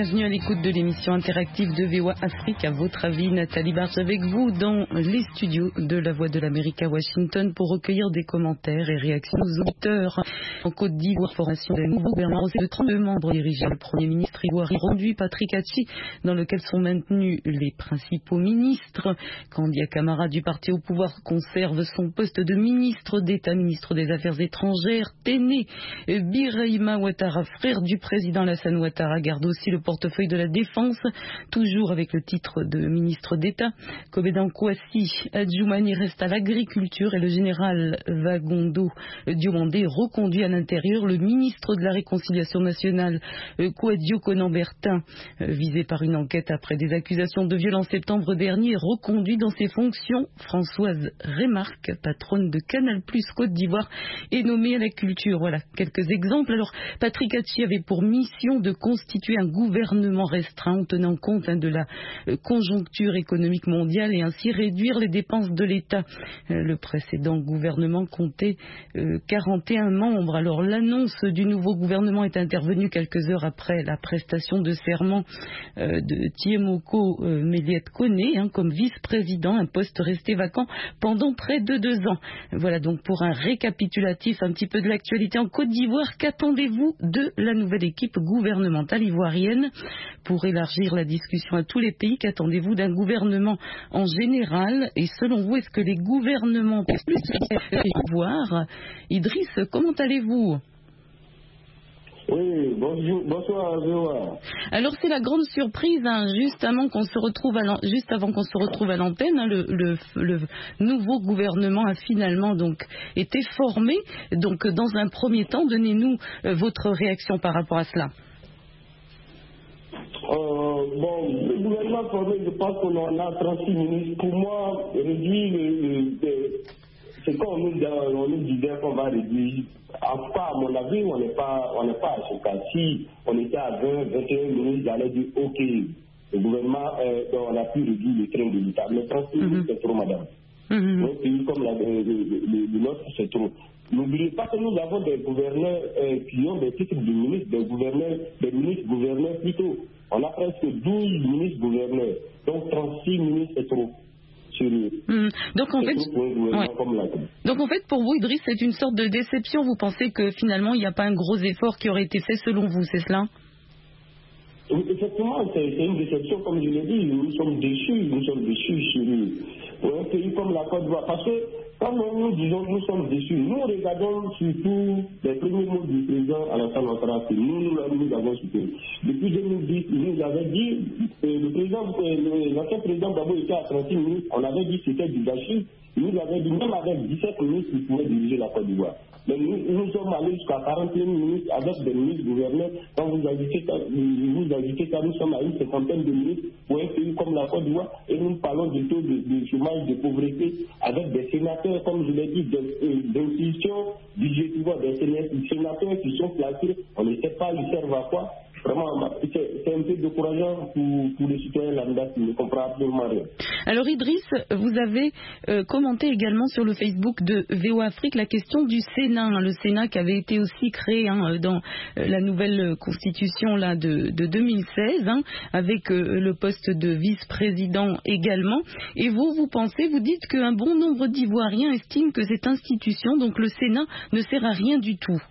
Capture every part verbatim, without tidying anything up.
bienvenue à l'écoute de l'émission interactive de V O A Afrique. À votre avis, Nathalie Barge avec vous dans les studios de La Voix de l'Amérique à Washington pour recueillir des commentaires et réactions aux auditeurs. En Côte d'Ivoire, formation d'un nouveau gouvernement de trente-deux membres dirigés le Premier ministre ivoirien rendu Patrick Achi, dans lequel sont maintenus les principaux ministres. Kandia Camara du parti au pouvoir conserve son poste de ministre d'État, ministre des Affaires étrangères. Téné Birahima Ouattara, frère du président Alassane Ouattara, garde aussi le portefeuille de la Défense, toujours avec le titre de ministre d'État. Kobedan Kouassi Adjoumani reste à l'agriculture et le général Vagondo Diomandé reconduit à l'intérieur. Le ministre de la Réconciliation nationale, Kouadio Conan-Bertin, visé par une enquête après des accusations de viol en septembre dernier, reconduit dans ses fonctions. Françoise Remarque, patronne de Canal plus Côte d'Ivoire, est nommée à la culture. Voilà quelques exemples. Alors, Patrick Achi avait pour mission de constituer un gouvernement restreint en tenant compte hein, de la euh, conjoncture économique mondiale et ainsi réduire les dépenses de l'État. Euh, le précédent gouvernement comptait euh, quarante et un membres. Alors, l'annonce du nouveau gouvernement est intervenue quelques heures après la prestation de serment euh, de Tiemoko euh, Méliette Koné hein, comme vice-président, un poste resté vacant pendant près de deux ans. Voilà donc pour un récapitulatif un petit peu de l'actualité en Côte d'Ivoire. Qu'attendez-vous de la nouvelle équipe gouvernementale ivoirienne pour élargir la discussion à tous les pays? Qu'attendez-vous d'un gouvernement en général? Et selon vous, est-ce que les gouvernements plus voir Idriss, comment allez-vous? Oui, bonjour, bonsoir V O A. Alors c'est la grande surprise, hein, juste avant qu'on se retrouve à juste avant qu'on se retrouve à l'antenne, hein, le, le, le nouveau gouvernement a finalement donc été formé. Donc dans un premier temps, donnez-nous euh, votre réaction par rapport à cela. Euh, bon, le gouvernement formé, je pense qu'on en a trente-six ministres. Pour moi, réduit le, le, le c'est comme on nous, on nous disait qu'on va réduire. En tout cas, à mon avis, on n'est pas, on n'est pas à ce cas. Si on était à vingt, vingt et un minutes, j'allais dire OK. Le gouvernement, euh, on a pu réduire le train de l'État. Mais trente-six minutes, c'est trop, madame. Mm-hmm. Un pays comme la, le, le, le, le nôtre, c'est trop. N'oubliez pas que nous avons des gouverneurs euh, qui ont des titres de ministres, des gouverneurs, des ministres gouverneurs plutôt. On a presque douze ministres gouverneurs. Donc trente-six minutes, c'est trop. Mmh. Donc en fait, ouais. Donc en fait, pour vous, Idriss, c'est une sorte de déception. Vous pensez que finalement, il n'y a pas un gros effort qui aurait été fait selon vous, c'est cela? Effectivement, c'est une déception, comme je l'ai dit. Nous sommes déçus, nous sommes déçus sur un pays comme la Côte d'Ivoire. Parce que quand nous disons nous sommes déçus, nous regardons surtout les premiers mots du président Alassane Ouattara. Nous, nous, nous avons soutenu. Depuis deux mille dix, il nous avait dit, euh, le président, euh, l'ancien président d'abord était à trente-six minutes, on avait dit que c'était du gâchis. Il nous avait dit, même avec dix-sept minutes, il pouvait diriger la Côte d'Ivoire. Mais nous, nous sommes allés jusqu'à quarante et une minutes avec des ministres gouverneurs. Quand vous ajoutez ça, vous ajoutez ça, nous sommes à une cinquantaine de minutes pour un pays comme la Côte d'Ivoire et nous parlons du taux de, de chômage, de pauvreté avec des sénateurs, comme je l'ai dit, d'institutions budgétaires, des sénateurs qui sont placés, on ne sait pas, ils servent à quoi. Vraiment, c'est un peu décourageant pour, pour les citoyens lambda qui ne comprennent absolument rien. Alors Idriss, vous avez euh, commenté également sur le Facebook de V O A Afrique la question du Sénat, hein, le Sénat qui avait été aussi créé hein, dans euh, la nouvelle constitution là, de, de deux mille seize, hein, avec euh, le poste de vice-président également. Et vous, vous pensez, vous dites qu'un bon nombre d'Ivoiriens estiment que cette institution, donc le Sénat, ne sert à rien du tout.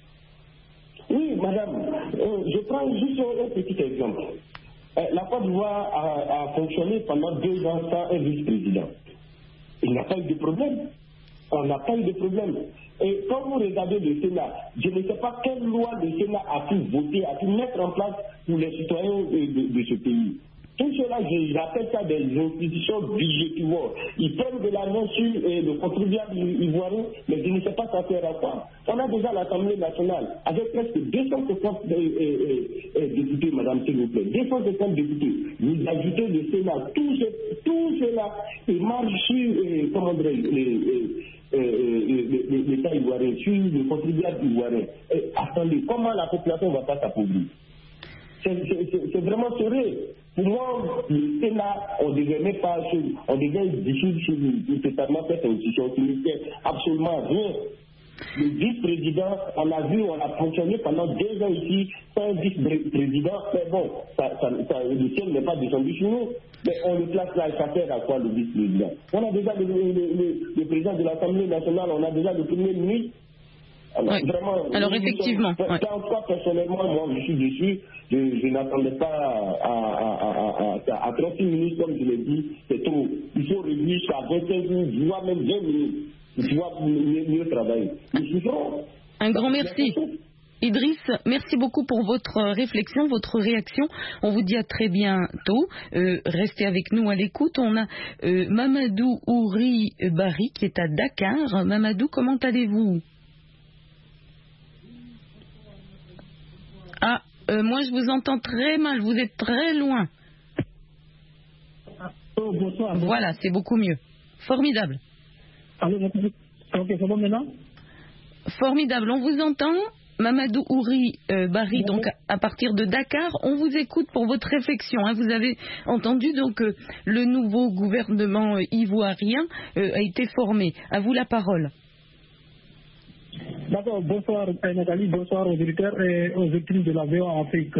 Oui, madame, euh, je prends juste un petit exemple. Euh, la Côte d'Ivoire a, a fonctionné pendant deux ans sans un vice-président. Il n'y a pas eu de problème. On n'a pas eu de problème. Et quand vous regardez le Sénat, je ne sais pas quelle loi le Sénat a pu voter, a pu mettre en place pour les citoyens de, de, de ce pays. Tout cela, j'appelle ça des institutions budgétivores. Ils prennent de l'argent sur euh, le contribuable ivoirien, mais je ne sais pas ça sert à quoi. On a déjà l'Assemblée nationale, avec presque deux cent cinquante euh, euh, euh, députés, madame, s'il vous plaît. deux cent cinquante députés. Vous ajoutez le Sénat, tout, ce, tout cela, il marche sur, euh, comment dirais euh, euh, l'État ivoirien, sur le contribuable ivoirien. Et attendez, comment la population ne va pas s'appauvrir? C'est vraiment sérieux. Pour moi, le Sénat, on ne devait même pas, on devait dissoudre totalement cette institution qui ne fait absolument rien. Le vice-président, on a vu, on a fonctionné pendant deux ans ici, sans un vice-président, mais bon, ça, ça, ça, le ciel n'est pas descendu sur nous, mais on le place là, ça sert à quoi le vice-président? On a déjà le, le, le, le président de l'Assemblée nationale, on a déjà le premier ministre. Alors, oui. vraiment, Alors effectivement, sommes, oui. En tout cas, personnellement, moi, je suis déçu. Je, je n'attendais pas à, à, à, à, à trente-six minutes, comme je l'ai dit, c'est trop. Il faut réduire ça à vingt-cinq minutes, voire même vingt minutes. Tu vois mieux, mieux travailler. Un grand merci. Idriss, merci beaucoup pour votre réflexion, votre réaction. On vous dit à très bientôt. Euh, restez avec nous à l'écoute. On a euh, Mamadou Ouri Bari qui est à Dakar. Mamadou, comment allez-vous? Ah, euh, moi je vous entends très mal, vous êtes très loin. Oh, bonsoir. Voilà, c'est beaucoup mieux. Formidable. Allô, ok, c'est bon maintenant? Formidable, on vous entend. Mamadou Ouri euh, Bari, oui, donc à, à partir de Dakar, on vous écoute pour votre réflexion. Hein. Vous avez entendu donc euh, le nouveau gouvernement euh, ivoirien euh, a été formé. À vous la parole. D'accord, bonsoir Nathalie, bonsoir aux auditeurs et aux auditrices de la V O A Afrique.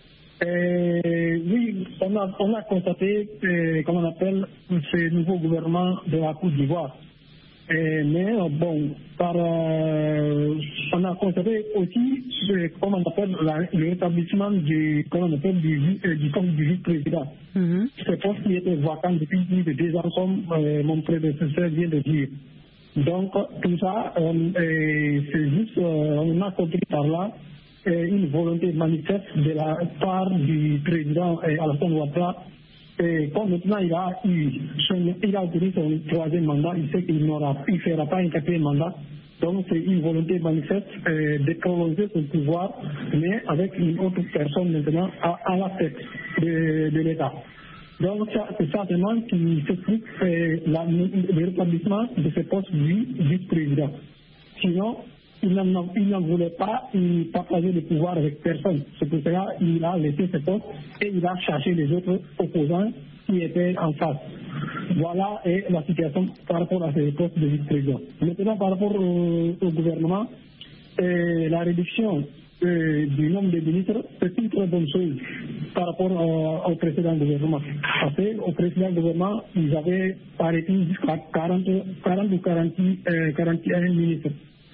Et, oui, on a, on a constaté, euh, comment on appelle, ce nouveau gouvernement de la Côte d'Ivoire. Et, mais bon, par, euh, on a constaté aussi, euh, comment on appelle, la, le rétablissement du, comment on appelle, du, euh, du poste du vice-président. Mm-hmm. Ce poste qui était vacant depuis plus de deux ans, comme euh, mon prédécesseur vient de dire. Donc, tout ça, on, euh, c'est juste, euh, on a compris par là euh, une volonté manifeste de la part du président euh, Alassane Ouattara. Et comme maintenant il a eu son, il a obtenu son troisième mandat, il sait qu'il n'aura, il fera pas un quatrième mandat. Donc, c'est une volonté manifeste euh, de prolonger son pouvoir, mais avec une autre personne maintenant à, à la tête de, de l'État. Donc, c'est certainement qui s'explique euh, le rétablissement de ce poste du vice-président. Sinon, il n'en, il n'en voulait pas il partager le pouvoir avec personne. C'est pour cela qu'il a laissé ce poste et il a cherché les autres opposants qui étaient en face. Voilà est la situation par rapport à ce poste de vice-président. Maintenant, par rapport au, au gouvernement, euh, la réduction Euh, du nombre de ministres, c'est une très bonne chose par rapport euh, au précédent gouvernement. Parce qu'au précédent gouvernement, ils avaient arrêté jusqu'à quarante, quarante ou quarante, euh, quarante et un ministres.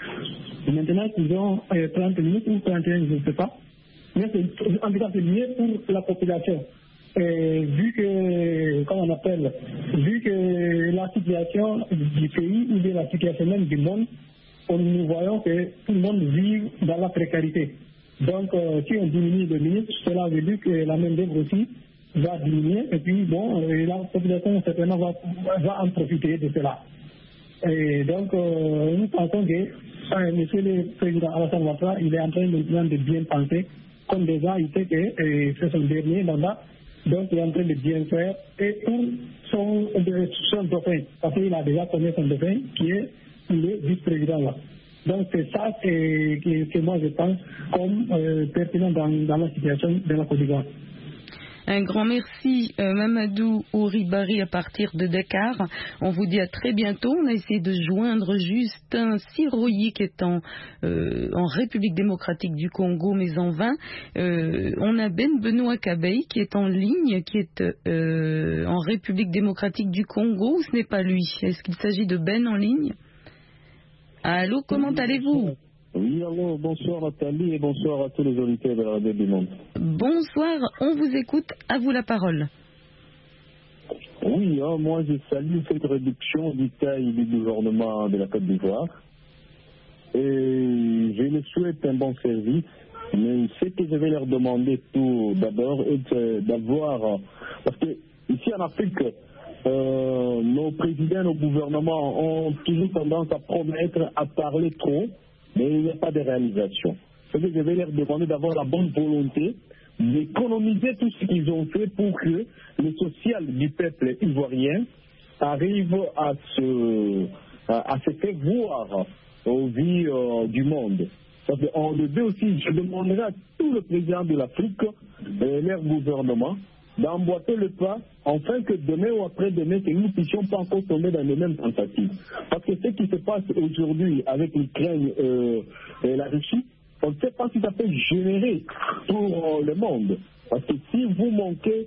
Et maintenant, ils ont euh, trente ministres ou trente et un, je ne sais pas. Mais c'est, en tout cas, c'est mieux pour la population. Et vu que, comment on appelle, vu que la situation du pays ou de la situation même du monde, nous voyons que tout le monde vit dans la précarité. Donc, euh, si on diminue le ministre, cela veut dire que la main-d'œuvre aussi va diminuer. Et puis, bon, et la population certainement va, va en profiter de cela. Et donc, euh, nous pensons que euh, monsieur le président Alassane Ouattara, il est en train maintenant de bien penser, comme déjà il sait que euh, c'est son dernier mandat, donc il est en train de bien faire. Et pour son, son dauphin, parce qu'il a déjà connu son dauphin, qui est le vice-président là. Donc c'est ça que, que, que moi je pense comme euh, pertinent dans, dans la situation de la Côte d'Ivoire. Un grand merci euh, Mamadou Ouri Bari à partir de Dakar. On vous dit à très bientôt. On a essayé de joindre Justin Siroyi qui est en, euh, en République démocratique du Congo, mais en vain. Euh, on a Ben Benoît Kabey qui est en ligne, qui est euh, en République démocratique du Congo. Ou ce n'est pas lui? Est-ce qu'il s'agit de Ben en ligne? Allô, comment allez-vous? Oui, allô, bonsoir Nathalie et bonsoir à tous les auditeurs de la radio du monde. Bonsoir, on vous écoute, à vous la parole. Oui, hein, moi je salue cette réduction du taille du gouvernement de la Côte d'Ivoire et je leur souhaite un bon service, mais ce que je vais leur demander tout d'abord est d'avoir, parce que ici en Afrique, Euh, nos présidents, nos gouvernements ont toujours tendance à promettre, à parler trop, mais il n'y a pas de réalisation. Ce que je vais leur demander d'avoir la bonne volonté d'économiser tout ce qu'ils ont fait pour que le social du peuple ivoirien arrive à se, à, à se faire voir aux vies euh, du monde. En le deux aussi, je demanderai à tous les présidents de l'Afrique et leur gouvernement d'emboîter le pas, afin que demain ou après-demain, que nous ne puissions pas encore tomber dans les mêmes tentatives. Parce que ce qui se passe aujourd'hui avec l'Ukraine euh, et la Russie, on ne sait pas si ça peut générer pour euh, le monde. Parce que si vous manquez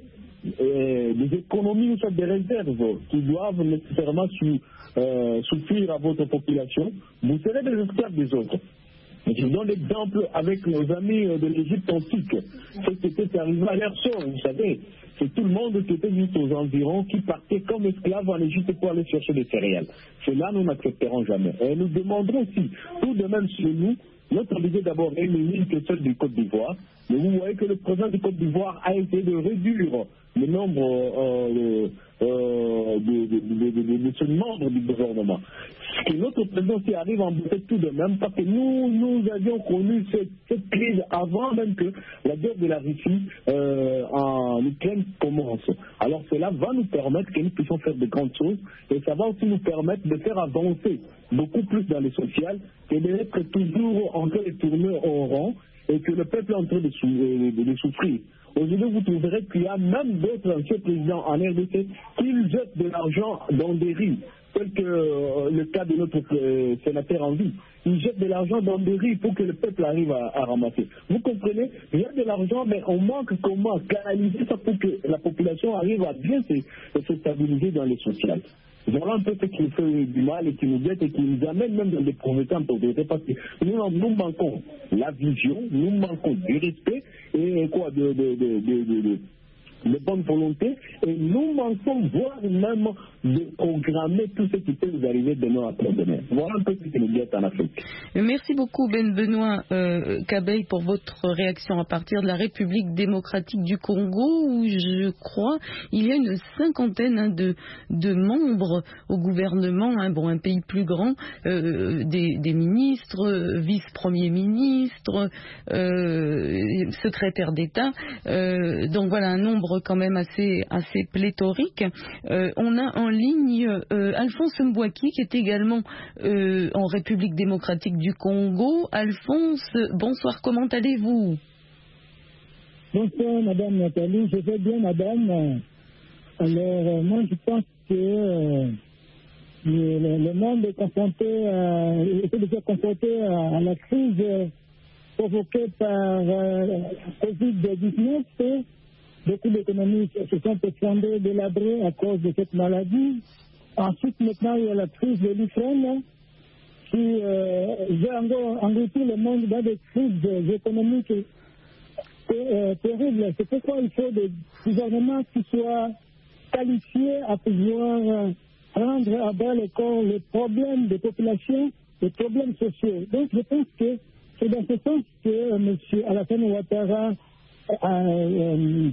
euh, des économies ou des réserves qui doivent nécessairement su, euh, suffire à votre population, vous serez des esclaves des autres. Je donne l'exemple avec nos amis de l'Égypte antique. Ce qui était arrivé à leur sort, vous savez. C'est tout le monde qui était juste aux environs, qui partait comme esclaves en Égypte pour aller chercher des céréales. Cela, nous n'accepterons jamais. Et nous demanderons aussi, tout de même chez nous, notre budget d'abord est minime que celle du Côte d'Ivoire. Mais vous voyez que le président du Côte d'Ivoire a essayé de réduire le nombre euh, euh, de, de, de, de, de, de ce membre du gouvernement. Et notre président s'y arrive en embêter tout de même, parce que nous, nous avions connu cette, cette crise avant même que la guerre de la Russie euh, en Ukraine commence. Alors cela va nous permettre que nous puissions faire de grandes choses, et ça va aussi nous permettre de faire avancer beaucoup plus dans le social, que d'être toujours en train de tourner au rang, et que le peuple est en train de, sou de, de souffrir. Aujourd'hui, vous trouverez qu'il y a même d'autres anciens présidents en R D C qui jettent de l'argent dans des rues, tel que euh, le cas de notre euh, sénateur en vie. Ils jettent de l'argent dans des rues pour que le peuple arrive à, à ramasser. Vous comprenez? Il y a de l'argent, mais on manque comment canaliser ça pour que la population arrive à bien se, se stabiliser dans les sociales. Voilà un peu ce qui nous fait du mal et qui nous guette et qui nous amène même dans des pauvretés en pauvreté, parce que nous, nous manquons la vision, nous manquons du respect et quoi, de, de, de, de, de, de de bonne volonté, et nous manquons voire même de programmer tout ce qui peut nous arriver demain après-demain. Voilà un peu ce qui nous guette en Afrique. Merci beaucoup Ben Benoît euh, Kabeï pour votre réaction à partir de la République démocratique du Congo, où je crois il y a une cinquantaine hein, de, de membres au gouvernement, hein, bon, un pays plus grand, euh, des, des ministres, vice-premiers ministres, euh, secrétaires d'État, euh, donc voilà un nombre quand même assez, assez pléthorique. Euh, on a en ligne euh, Alphonse Mbouaki qui est également euh, en République démocratique du Congo. Alphonse, bonsoir, comment allez-vous? Bonsoir Madame Nathalie, je vais bien Madame. Alors euh, moi je pense que euh, le, le, le monde est confronté, euh, est déjà confronté à, à la crise euh, provoquée par euh, covid dix-neuf. Beaucoup d'économies se sont effondrées, délabrées à cause de cette maladie. Ensuite, maintenant, il y a la crise de l'Ukraine qui euh, va engloutir le monde dans des crises économiques euh, terribles. C'est pourquoi il faut des gouvernements qui soient qualifiés à pouvoir euh, prendre à bas le corps les problèmes des populations, les problèmes sociaux. Donc, je pense que c'est dans ce sens que euh, M. Alassane Ouattara a euh,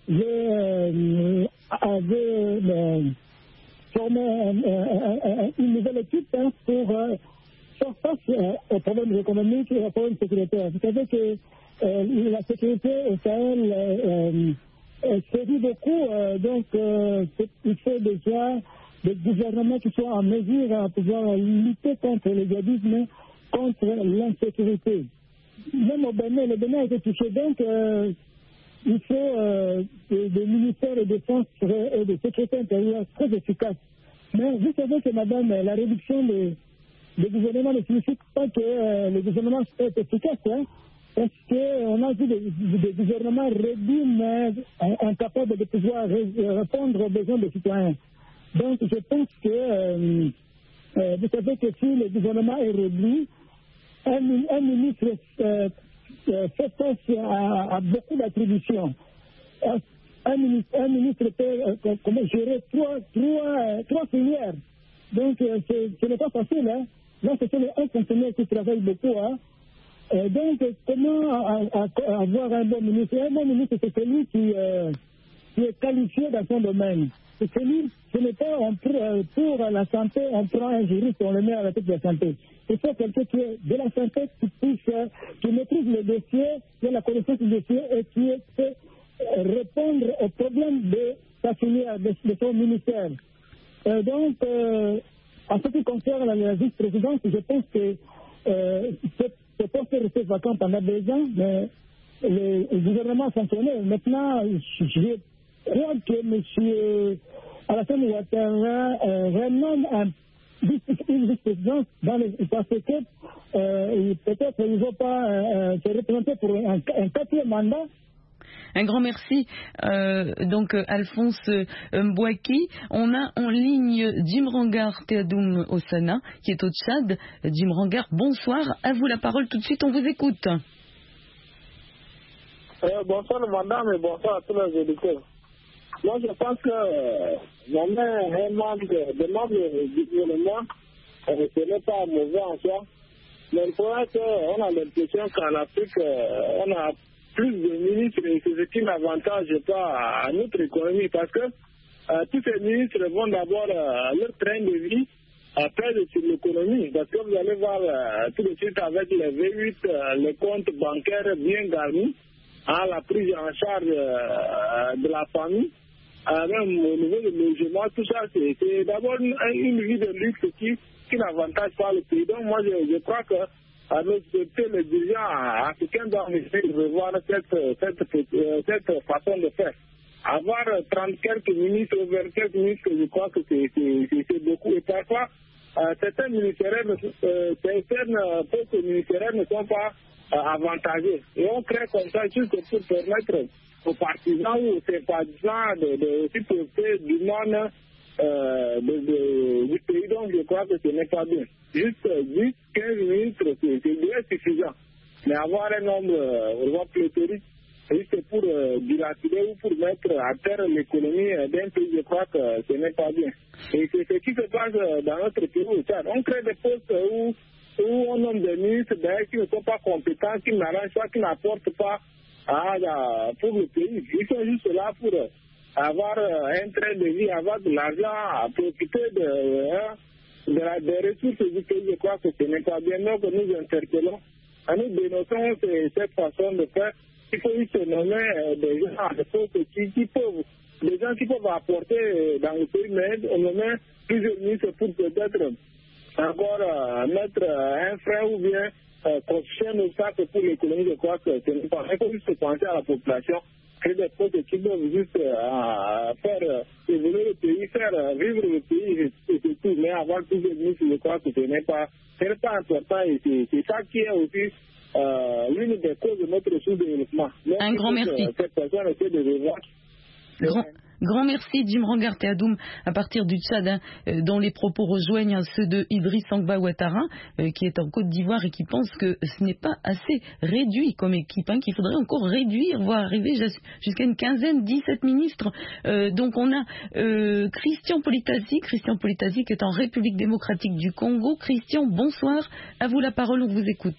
euh, avait euh, formé euh, euh, une nouvelle équipe hein, pour euh, faire face euh, aux problèmes économiques et aux problèmes sécuritaires. Vous savez que euh, la sécurité au Sahel euh, euh, sévit beaucoup, euh, donc euh, il faut déjà des gouvernements qui soient en mesure à pouvoir lutter contre le djihadisme, contre l'insécurité. Même au Bénin, le Bénin a été touché, donc euh, il faut euh, des, des ministères de défense et de sécurité intérieure très efficaces. Mais vous savez que, madame, la réduction des, des gouvernements ne signifie pas que euh, le gouvernement est efficace, hein, parce qu'on a vu des, des gouvernements réduits, mais incapables de pouvoir ré, répondre aux besoins des citoyens. Donc, je pense que, euh, euh, vous savez que si le gouvernement est réduit, un, un ministre euh, Euh, fait face à, à beaucoup d'attributions. Un, un, ministre, un ministre peut euh, comment gérer trois, trois, euh, trois filières. Donc, euh, ce n'est pas facile. Hein. Là, c'est un fonctionnaire qui travaille beaucoup. Hein. Euh, donc, comment à, à, avoir un bon ministre? Un bon ministre, c'est celui qui, euh, qui est qualifié dans son domaine. C'est celui, ce n'est pas on, pour la santé, on prend un juriste, on le met à la tête de la santé. Il faut quelqu'un qui est de la santé, qui puisse, qui maîtrise le dossier, qui a la connaissance du dossier et qui peut répondre aux problèmes de sa filière, de, de son ministère. Euh, donc, euh, en ce qui concerne la vice-présidence, je pense que euh, ce poste est resté vacant pendant deux ans, mais le, le gouvernement a fonctionné. Maintenant, je crois que M. Alassane Ouattara euh, vraiment a une vice-présidence dans les, parce que euh, peut-être ils ne vont pas euh, se représenter pour un, un quatrième mandat. Un grand merci, euh, donc Alphonse Mbouaki. On a en ligne Jim Rangar Teadoum Osana, qui est au Tchad. Jim Rangar, bonsoir. À vous la parole tout de suite, on vous écoute. Euh, bonsoir madame et bonsoir à tous les éditeurs. Moi je pense que euh, même un membre de membre du gouvernement, euh, ce n'est pas mauvais en soi. Mais le problème c'est qu'on a l'impression qu'en Afrique, euh, on a plus de ministres et c'est ce qui n'avantage pas à notre économie parce que euh, tous ces ministres vont d'abord euh, leur train de vie après sur l'économie parce que vous allez voir euh, tout de suite avec les V huit, euh, les comptes bancaires bien garnis, hein, la prise en charge euh, de la famille, euh, même au niveau du logement, tout ça c'est d'abord une, une vie de luxe qui, qui n'avantage pas le pays. Donc moi je, je crois que à notre société, les dirigeants africains doivent essayer de revoir cette, cette, cette façon de faire. Avoir trente quelques ministres ou vingt quelques ministres, je crois que c'est beaucoup. Et parfois, euh, certains ministères, euh, certaines postes ministériels ne sont pas euh, avantagés. Et on crée comme ça juste pour permettre aux partisans ou aux sympathisants de, de, de profiter du monde euh, de, de, du pays. Donc je crois que ce n'est pas bien. Juste dix, quinze ministres, c'est bien suffisant. Mais avoir un nombre euh, pléthorique, juste pour euh, dilapider ou pour mettre à terre l'économie d'un pays, je crois que ce n'est pas bien. Et c'est ce qui se passe dans notre pays au Tchad. On crée des postes où, où on nomme des ministres qui ne sont pas compétents, qui n'arrangent pas, qui n'apportent pas à, à, pour le pays. Ils sont juste là pour avoir un train de vie, avoir de l'argent, profiter de... Euh, De la, des ressources du pays, je crois que ce n'est pas bien. Donc nous interpellons, nous dénonçons cette façon de faire. Il faut juste nommer euh, des gens des postes qui, qui peuvent, des gens qui peuvent apporter euh, dans le pays, mais on nomme plusieurs ministres pour peut-être encore euh, mettre euh, un frein ou bien euh, constituer un obstacle pour l'économie. Je crois que ce n'est pas. Il faut juste penser à la population. Créer des postes qui peuvent juste euh, faire euh, évoluer le pays, faire euh, vivre le pays, et c'est tout. Mais avoir plus de ministres, je crois que ce n'est pas, ce n'est pas important et c'est ça qui est aussi euh, l'une des causes de notre sous-développement. Un grand merci. Euh, cette personne essaie de revoir. Grand, grand merci Jim Rangar Teadoum à partir du Tchad, hein, euh, dont les propos rejoignent ceux de Idriss Sangba Ouattara, euh, qui est en Côte d'Ivoire et qui pense que ce n'est pas assez réduit comme équipe, hein, qu'il faudrait encore réduire, voire arriver jusqu'à une quinzaine, dix-sept ministres. Euh, donc on a euh, Christian Politasi, Christian Politasi qui est en République démocratique du Congo. Christian, bonsoir, à vous la parole, on vous écoute.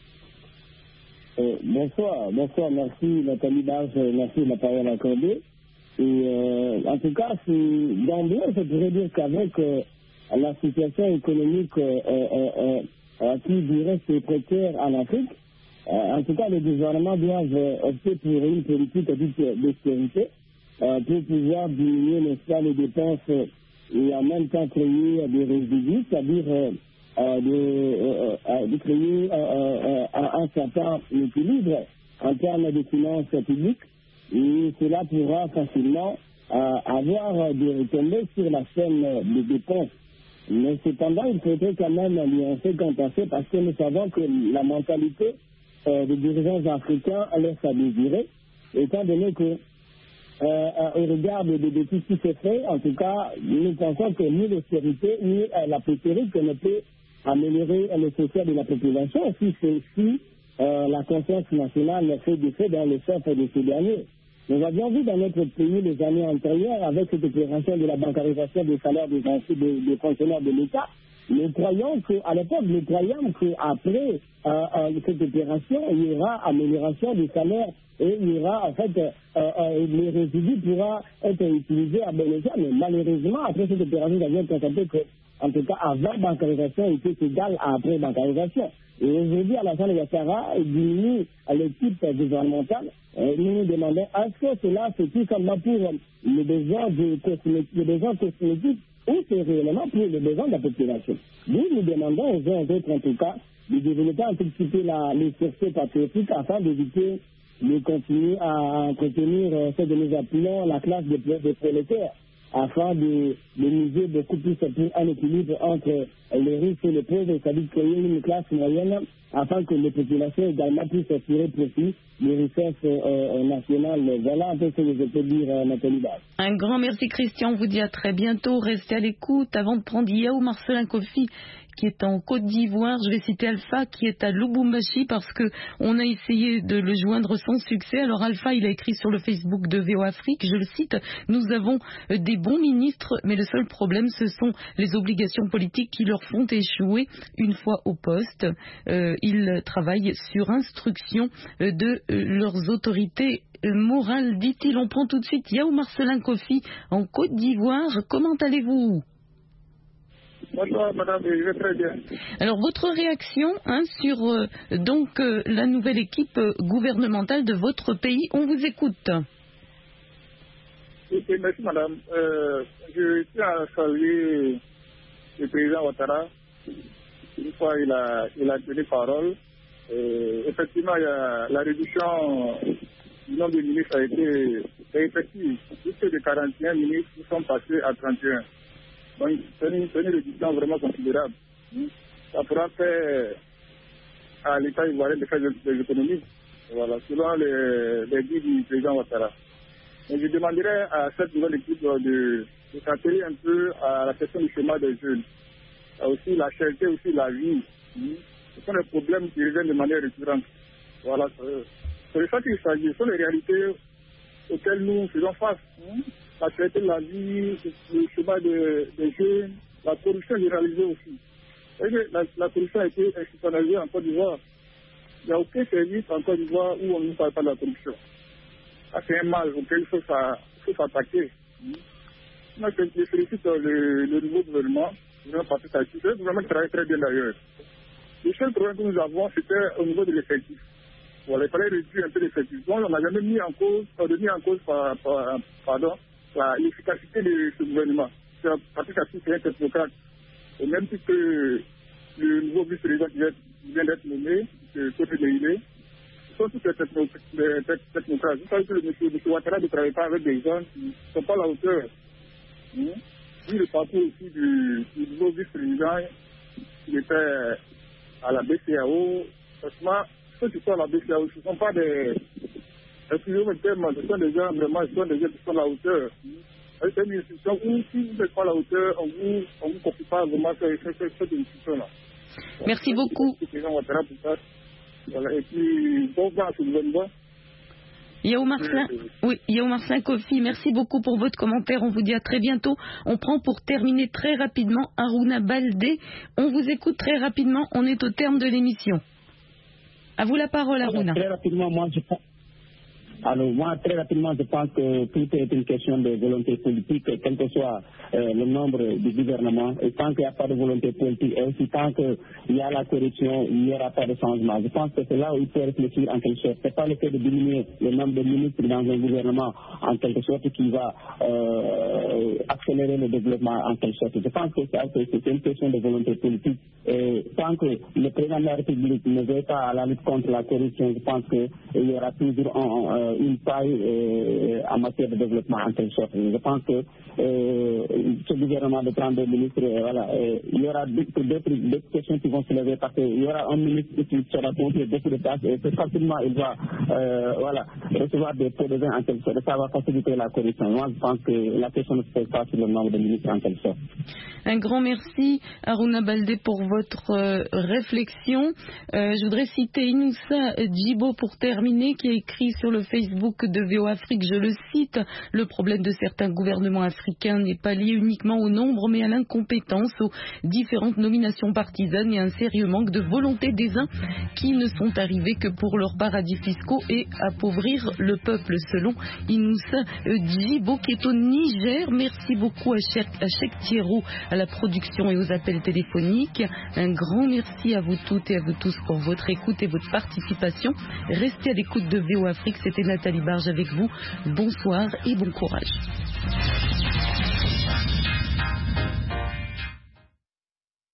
Euh, bonsoir, bonsoir, merci Nathalie Barge, merci de la parole accordée. Et euh, en tout cas, d'emblée, je pourrais dire qu'avec euh, la situation économique euh, euh, euh, qui dirait c'est précaire en Afrique, euh, en tout cas, les gouvernements doivent opter pour une politique d'austérité euh, pour pouvoir diminuer n'est-ce pas, les dépenses et en même temps créer des résidus, c'est-à-dire euh, euh, de, euh, euh, de créer euh, euh, un certain équilibre en termes de finances publiques. Et cela pourra facilement euh, avoir des retombées sur la chaîne de dépenses. Mais cependant, il faudrait quand même nuancer quant à ça parce que nous savons que la mentalité euh, des dirigeants africains laisse à désirer, étant donné que, euh, au regard de, de, de tout ce qui se fait, en tout cas, nous pensons que ni l'austérité, ni euh, la prétérique ne peut améliorer le social de la population si, si euh, la conscience nationale fait du fait dans le sens de ces derniers. Nous avions vu dans notre pays les années antérieures avec cette opération de la bancarisation des salaires des, des, des fonctionnaires de l'État. Nous croyons qu'à l'époque, nous croyons qu'après euh, euh, cette opération, il y aura amélioration des salaires et il y aura en fait euh, euh, les résidus pourront être utilisés à bon escient. Mais malheureusement, après cette opération, nous avions constaté que en tout cas, avant bancarisation était égal à après bancarisation. Et aujourd'hui, Alassane Ouattara diminue l'équipe gouvernementale. Euh, nous nous demandons, est-ce que cela c'est tout simplement pour les besoins de cosmétiques, les besoins cosmétiques ou c'est réellement pour les besoins de la population? Nous nous demandons aux uns et aux autres, en tout cas, de développer un petit peu la, les sociétés patriotiques afin d'éviter de continuer à entretenir euh, ce que nous appelons la classe des de prolétaires, afin de, de miser beaucoup plus pour un équilibre entre les riches et les pauvres, c'est-à-dire créer une classe moyenne, afin que les populations également puissent tirer profit des richesses euh, nationales. Voilà un peu ce que je peux dire, euh, Nathalie Barge. Un grand merci Christian, on vous dit à très bientôt, restez à l'écoute. Avant de prendre Yao Marcelin Kofi, qui est en Côte d'Ivoire, je vais citer Alpha, qui est à Lubumbashi, parce que on a essayé de le joindre sans succès. Alors Alpha, il a écrit sur le Facebook de V O Afrique, je le cite, nous avons des bons ministres, mais le seul problème, ce sont les obligations politiques qui leur font échouer une fois au poste. Euh, ils travaillent sur instruction de leurs autorités morales, dit-il. On prend tout de suite Yao Marcelin Kofi en Côte d'Ivoire. Comment allez-vous ? Bonsoir, madame, je vais très bien. Alors, votre réaction hein, sur euh, donc euh, la nouvelle équipe euh, gouvernementale de votre pays, on vous écoute. Oui, merci, madame. Euh, je tiens à saluer le président Ouattara. Une fois, il a, il a tenu parole. Et effectivement, il y a, la réduction du nombre de ministres a été effective. Jusque de quarante et un ministres, nous sommes passés à trente et un. Donc, c'est une, c'est une réduction vraiment considérable. Ça pourra faire à l'État ivoirien de faire des économies, voilà, selon les, les dits du président Ouattara. Et je demanderais à cette nouvelle équipe de, de s'atteler un peu à la question du chômage des jeunes. Aussi la cherté, aussi la vie. Ce sont des problèmes qui reviennent de manière récurrente. Voilà, c'est de ça qu'il s'agit. Ce sont les réalités auxquelles nous faisons face. La cherté de la vie, le chômage des, des jeunes, la corruption généralisée aussi. La, la corruption a été institutionnalisée en Côte d'Ivoire. Il n'y a aucun service en Côte d'Ivoire où on ne parle pas de la corruption. Ça, c'est un mal auquel il faut, faut s'attaquer. Moi, je félicite le, le nouveau gouvernement, le gouvernement participatif. Le gouvernement travaille très bien d'ailleurs. Le seul problème que nous avons, c'était au niveau de l'effectif. Voilà, il fallait réduire un peu l'effectif. Donc, on n'a jamais mis en cause, remis en cause par, par, pardon, l'efficacité de ce gouvernement. C'est participatif, c'est un technocrate. Au même titre que le nouveau vice-président qui vient d'être nommé, que Côte d'Ivoire, ce sont tous les technocrates. Vous savez que le monsieur, monsieur Ouattara ne travaille pas avec des gens qui ne sont pas à la hauteur. Vu le parcours aussi du, du nouveau vice-président, il était à la B C A O. Franchement, ceux qui sont à la B C A O, ce ne sont pas des... Excusez-moi le terme, ce sont des gens vraiment, ce sont des gens qui sont à la hauteur. C'est une institution où, si vous n'êtes pas à la hauteur, on ne vous, vous confie pas vraiment cette, cette, cette institution-là. Merci voilà, beaucoup. Voilà, et puis, bon vent à ce gouvernement. Yao Marcelin, oui, Yao Marcelin Kofi, merci beaucoup pour votre commentaire. On vous dit à très bientôt. On prend pour terminer très rapidement Aruna Baldé. On vous écoute très rapidement. On est au terme de l'émission. À vous la parole, Aruna. Très rapidement, moi, je pense. Alors moi, très rapidement, je pense que tout est une question de volonté politique, quel que soit euh, le nombre du gouvernement. Et tant qu'il n'y a pas de volonté politique, et aussi tant qu'il y a la corruption, il n'y aura pas de changement. Je pense que c'est là où il faut réfléchir en quelque sorte. Ce n'est pas le fait de diminuer le nombre de ministres dans un gouvernement en quelque sorte qui va euh, accélérer le développement en quelque sorte. Je pense que c'est une question de volonté politique. Et tant que le président de la République ne veut pas à la lutte contre la corruption, je pense qu'il y aura toujours un, un une paille euh, en matière de développement en quelque sorte. Je pense que euh, ce gouvernement de trente-deux ministres, euh, voilà, euh, il y aura d'autres questions qui vont se lever parce qu'il y aura un ministre qui sera contre beaucoup de tâches et très facilement il va euh, voilà, recevoir des pots de vin en quelque sorte. Ça va faciliter la corruption. Moi, je pense que la question ne se pose pas sur le nombre de ministres en quelque sorte. Un grand merci, Aruna Baldé, pour votre euh, réflexion. Euh, je voudrais citer Inoussa Djibo pour terminer, qui a écrit sur le Facebook de V O Afrique, je le cite, le problème de certains gouvernements africains n'est pas lié uniquement au nombre, mais à l'incompétence, aux différentes nominations partisanes et à un sérieux manque de volonté des uns qui ne sont arrivés que pour leurs paradis fiscaux et appauvrir le peuple, selon Inoussa Djibo, qui est au Niger. Merci beaucoup à Cheikh Thierro, à la production et aux appels téléphoniques. Un grand merci à vous toutes et à vous tous pour votre écoute et votre participation. Restez à l'écoute de V O Afrique. C'était Nathalie Barge avec vous. Bonsoir et bon courage.